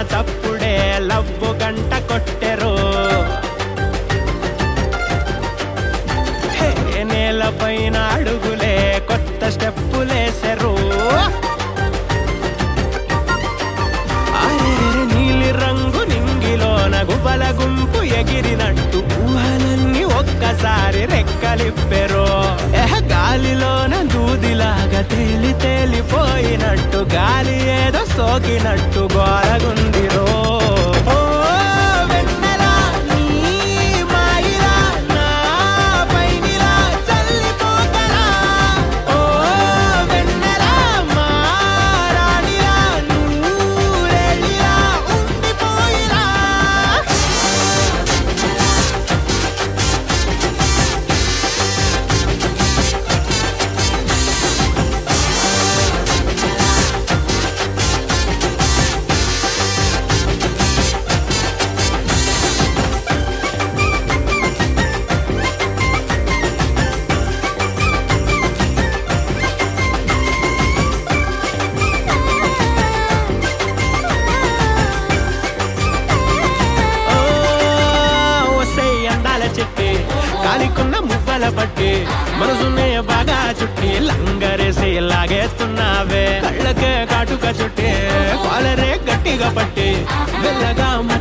చప్పుడే love గంట కొట్టెరు నేల పైన అడుగులే కొత్త స్టెప్పులేసెరు నీలి రంగు నింగిలోన గుబల గుంపు ఎగిరినట్టు ఊహలన్నీ ఒక్కసారి రెక్కలిప్పెరు గాలిలోన దూదిలాగా తేలి తేలిపోయినట్టు గాలి ఏదో సోకినట్టు గోరగుందిరో కాలికున్న మువ్వల పట్టి మనసునే బాగా చుట్టి లంగరేసి లాగేస్తున్నావే కళ్ళకే కాటుక చుట్టి కాలరే గట్టిగా పట్టి మెల్లగా